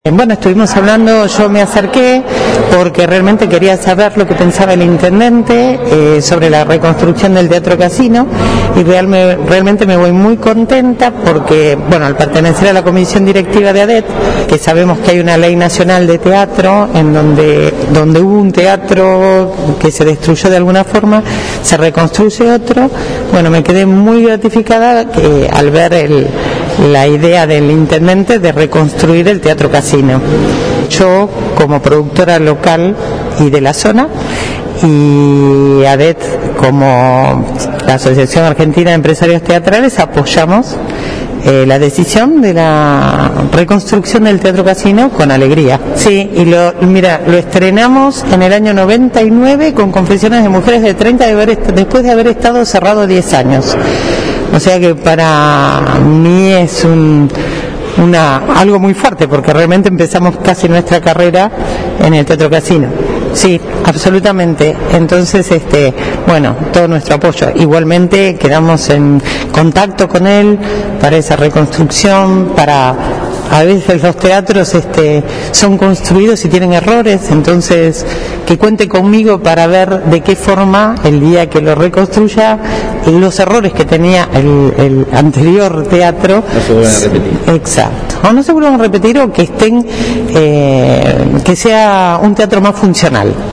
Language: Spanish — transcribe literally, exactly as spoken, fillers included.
Bueno, estuvimos hablando, yo me acerqué porque realmente quería saber lo que pensaba el intendente eh, sobre la reconstrucción del Teatro Casino y real, me, realmente me voy muy contenta porque, bueno, al pertenecer a la comisión directiva de ADET, que sabemos que hay una ley nacional de teatro en donde, donde hubo un teatro que se destruyó de alguna forma, se reconstruye otro, bueno, me quedé muy gratificada que, al ver el, la idea del intendente de reconstruir el Teatro Casino. Yo, como productora local y de la zona, y ADET como la Asociación Argentina de Empresarios Teatrales, apoyamos eh, la decisión de la reconstrucción del Teatro Casino con alegría. Sí, y lo, mira, lo estrenamos en el año noventa y nueve con Confesiones de Mujeres de treinta, de haber, después de haber estado cerrado diez años. O sea que para mí es un... Una, algo muy fuerte, porque realmente empezamos casi nuestra carrera en el Teatro Casino. Sí, absolutamente. Entonces, este, bueno, todo nuestro apoyo. Igualmente quedamos en contacto con él para esa reconstrucción, para... A veces los teatros este, son construidos y tienen errores, entonces que cuente conmigo para ver de qué forma el día que lo reconstruya los errores que tenía el, el anterior teatro no se vuelvan a repetir. Exacto, o no se vuelvan a repetir o que estén, eh, que sea un teatro más funcional.